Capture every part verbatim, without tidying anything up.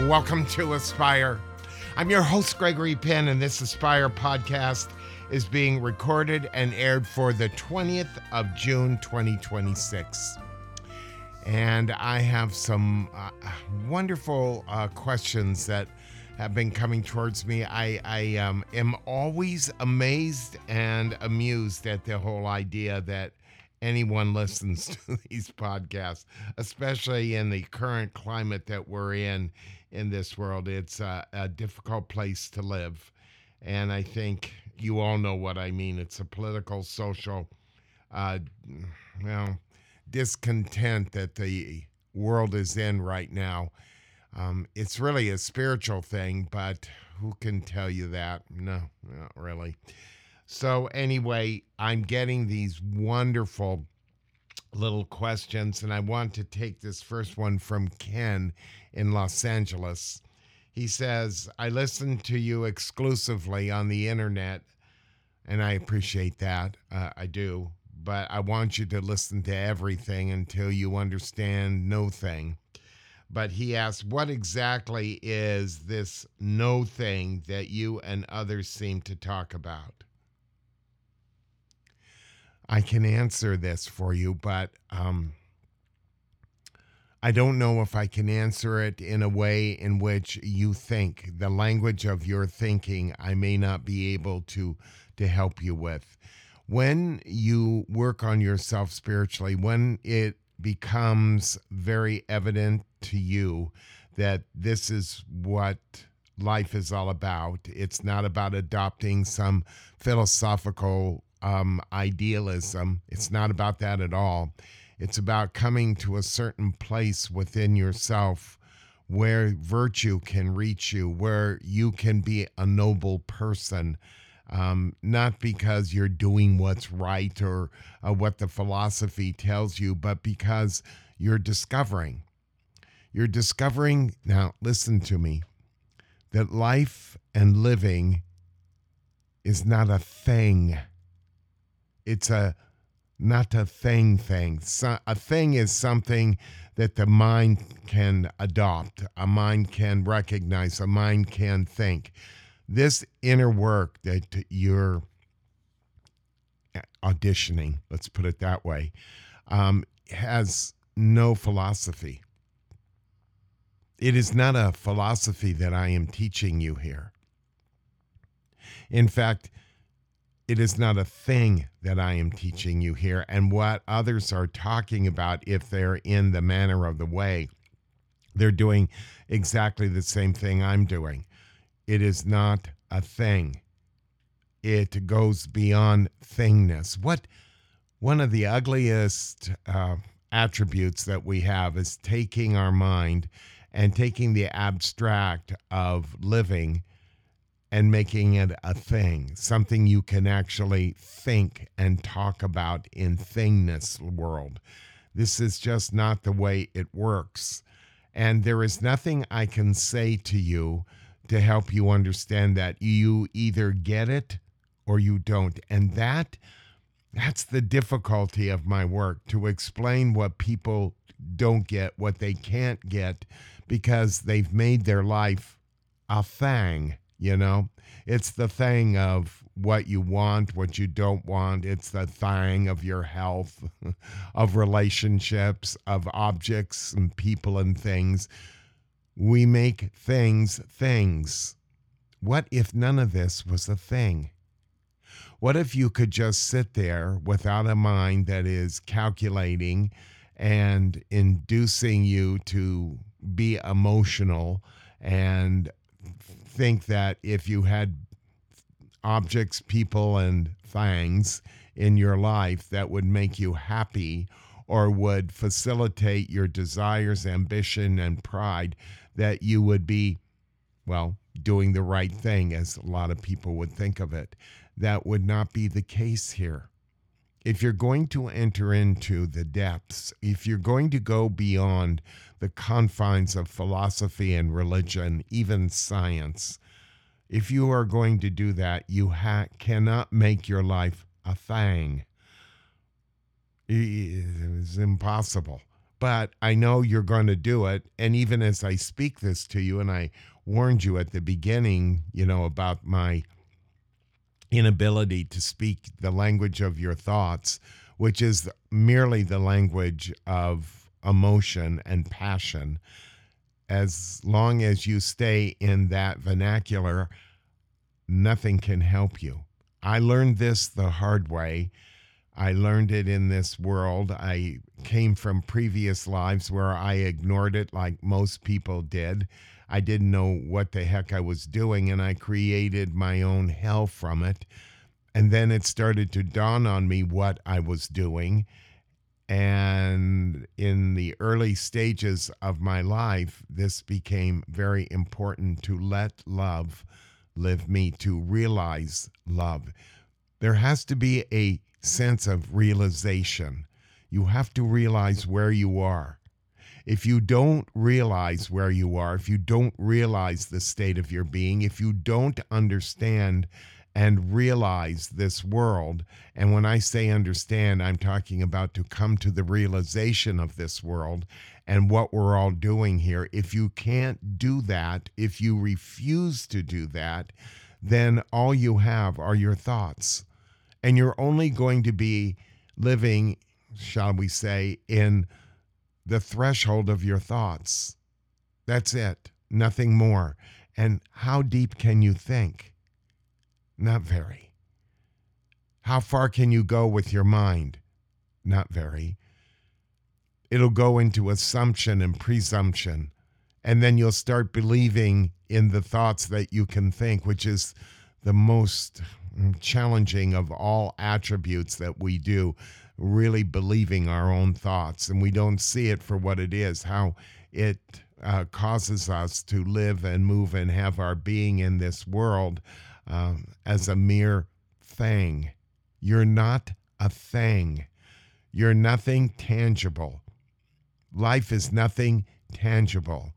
welcome to Aspire. I'm your host, Gregory Penn, and this Aspire podcast is being recorded and aired for the twentieth of June, twenty twenty-six. And I have some uh, wonderful uh, questions that have been coming towards me. I, I um, am always amazed and amused at the whole idea that anyone listens to these podcasts, especially in the current climate that we're in in this world. It's a, a difficult place to live. And I think you all know what I mean. It's a political, social, uh, well, discontent that the world is in right now. Um, it's really a spiritual thing, but who can tell you that? No, not really. So anyway, I'm getting these wonderful little questions, and I want to take this first one from Ken in Los Angeles. He says, I listen to you exclusively on the internet, and I appreciate that. Uh, I do. But I want you to listen to everything until you understand no thing. But he asks, what exactly is this no thing that you and others seem to talk about? I can answer this for you, but um, I don't know if I can answer it in a way in which you think. The language of your thinking, I may not be able to, to help you with. When you work on yourself spiritually, when it becomes very evident to you that this is what life is all about, it's not about adopting some philosophical um, idealism. It's not about that at all. It's about coming to a certain place within yourself where virtue can reach you, where you can be a noble person. Um, not because you're doing what's right or uh, what the philosophy tells you, but because you're discovering. You're discovering, now listen to me, that life and living is not a thing. It's a not a thing thing. So, a thing is something that the mind can adopt, a mind can recognize, a mind can think. This inner work that you're auditioning, let's put it that way, um, has no philosophy. It is not a philosophy that I am teaching you here. In fact, it is not a thing that I am teaching you here. And what others are talking about, if they're in the manner of the way, they're doing exactly the same thing I'm doing. It is not a thing. It goes beyond thingness. What one of the ugliest uh, attributes that we have is taking our mind and taking the abstract of living and making it a thing, something you can actually think and talk about in thingness world. This is just not the way it works. And there is nothing I can say to you to help you understand that. You either get it or you don't. And that that's the difficulty of my work, to explain what people don't get, what they can't get, because they've made their life a thing, you know? It's the thing of what you want, what you don't want. It's the thing of your health, of relationships, of objects and people and things. We make things things. What if none of this was a thing? What if you could just sit there without a mind that is calculating and inducing you to be emotional and think that if you had objects, people, and things in your life that would make you happy or would facilitate your desires, ambition, and pride, that you would be, well, doing the right thing, as a lot of people would think of it. That would not be the case here. If you're going to enter into the depths, if you're going to go beyond the confines of philosophy and religion, even science, if you are going to do that, you ha- cannot make your life a thing. It's impossible. but I know you're going to do it. And even as I speak this to you, and I warned you at the beginning, you know, about my inability to speak the language of your thoughts, which is merely the language of emotion and passion. As long as you stay in that vernacular, nothing can help you. I learned this the hard way. I learned it in this world. I came from previous lives where I ignored it like most people did. I didn't know what the heck I was doing, and I created my own hell from it. And then it started to dawn on me what I was doing. And in the early stages of my life, this became very important to let love live me, to realize love. There has to be a sense of realization. You have to realize where you are. If you don't realize where you are, if you don't realize the state of your being, if you don't understand and realize this world, and when I say understand, I'm talking about to come to the realization of this world and what we're all doing here. If you can't do that, if you refuse to do that, then all you have are your thoughts. And you're only going to be living, shall we say, in the threshold of your thoughts. That's it, nothing more. And how deep can you think? Not very. How far can you go with your mind? Not very. It'll go into assumption and presumption, and then you'll start believing in the thoughts that you can think, which is the most challenging of all attributes that we do, really believing our own thoughts, and we don't see it for what it is, how it uh, causes us to live and move and have our being in this world um, as a mere thing. You're not a thing. You're nothing tangible. Life is nothing tangible.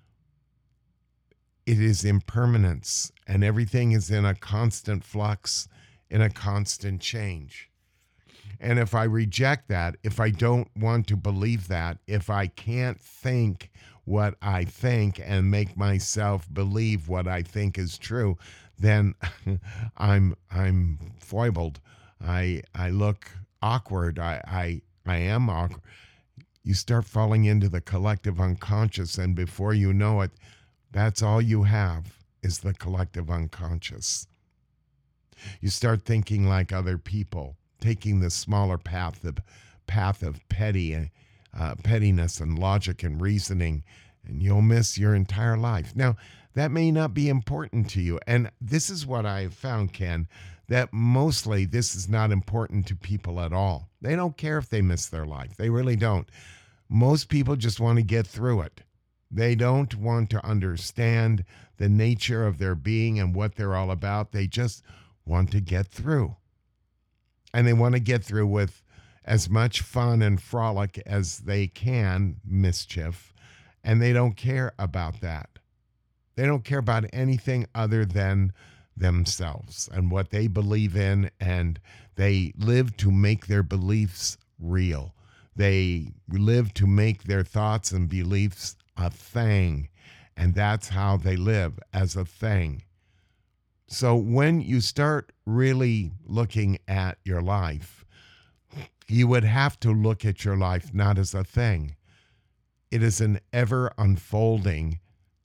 It is impermanence, and everything is in a constant flux, in a constant change. And if I reject that, if I don't want to believe that, if I can't think what I think and make myself believe what I think is true, then I'm I'm foibled. I I look awkward. I I I am awkward. You start falling into the collective unconscious, and before you know it, that's all you have is the collective unconscious. You start thinking like other people, taking the smaller path, the path of petty, uh, pettiness and logic and reasoning, and you'll miss your entire life. Now, that may not be important to you, and this is what I have found, Ken, that mostly this is not important to people at all. They don't care if they miss their life. They really don't. Most people just want to get through it. They don't want to understand the nature of their being and what they're all about. They just want to get through. And they want to get through with as much fun and frolic as they can, mischief, and they don't care about that. They don't care about anything other than themselves and what they believe in, and they live to make their beliefs real. They live to make their thoughts and beliefs a thing, and that's how they live, as a thing. So when you start really looking at your life, you would have to look at your life not as a thing. It is an ever unfolding,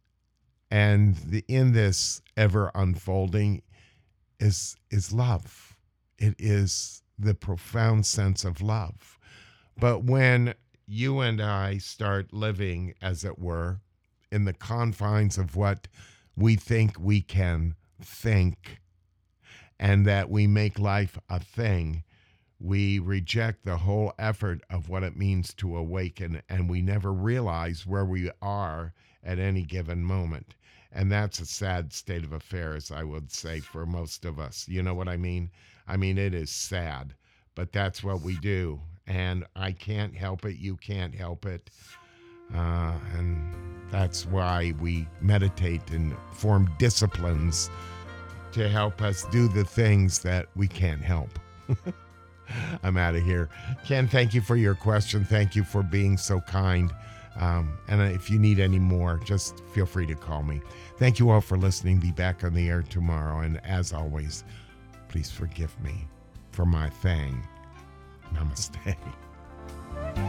and the, in this ever unfolding is is love. It is the profound sense of love. But when you and I start living, as it were, in the confines of what we think we can think, and that we make life a thing, we reject the whole effort of what it means to awaken, and we never realize where we are at any given moment. And that's a sad state of affairs, I would say, for most of us. You know what I mean? I mean, it is sad, but that's what we do. And I can't help it. You can't help it. Uh, and that's why we meditate and form disciplines to help us do the things that we can't help. I'm out of here. Ken, thank you for your question. Thank you for being so kind. Um, and if you need any more, just feel free to call me. Thank you all for listening. Be back on the air tomorrow. And as always, please forgive me for my thing. Namaste.